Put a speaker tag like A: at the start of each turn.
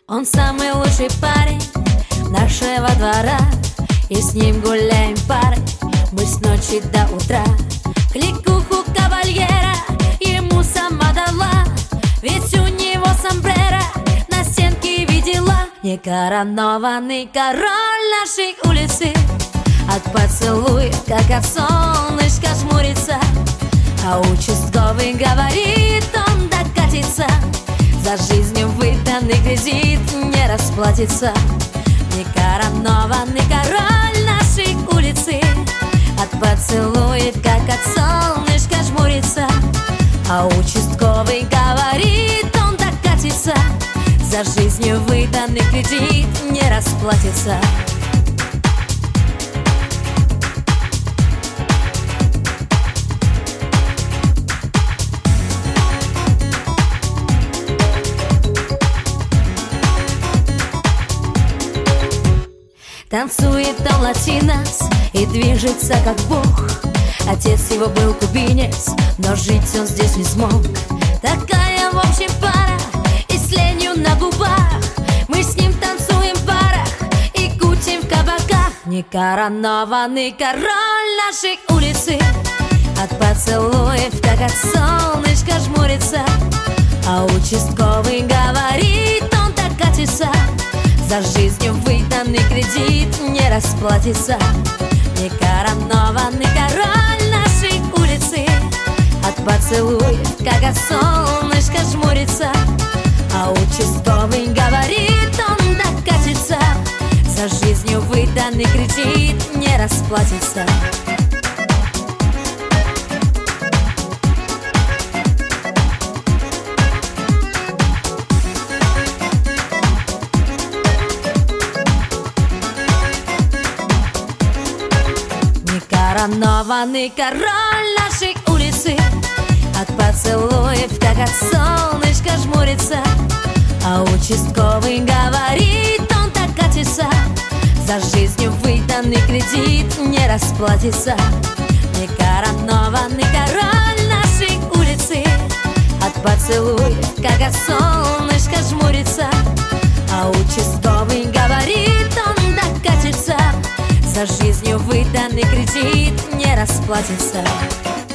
A: Он самый лучший парень нашего двора, и с ним гуляем парой мы с ночи до утра. Кликуху кавальера ему сама дала, ведь у него сомбреро на стенке видела. Некоронованный король нашей улицы от поцелуя, как от солнышка, жмурится. А участковый говорит, он докатится, за жизнью выданный кредит не расплатится. Некоронованный король нашей улицы от поцелуя, как от солнышка, жмурится. А участковый говорит, он докатится, за жизнью выданный кредит не расплатится. Танцует он латинос и движется как бог. Отец его был кубинец, но жить он здесь не смог. Такая в общем пара и с ленью на губах, мы с ним танцуем в барах и кутим в кабаках. Некоронованный король нашей улицы от поцелуев, как от солнышка, жмурится. А участковый говорит, он докатится, за жизнью выданный кредит не расплатится. Некоронованный король нашей улицы от поцелуев, как от солнышка, жмурится. А участковый говорит, он докатится, за жизнью выданный кредит не расплатится. Некоронованный король нашей улицы от поцелуев, как от солнышка, жмурится. А участковый говорит, он докатится, за жизнью выданный кредит не расплатится. Некоронованный король нашей улицы от поцелуев, как от солнышка, жмурится. А участковый говорит, он докатится, за жизнью выданный кредит не расплатится.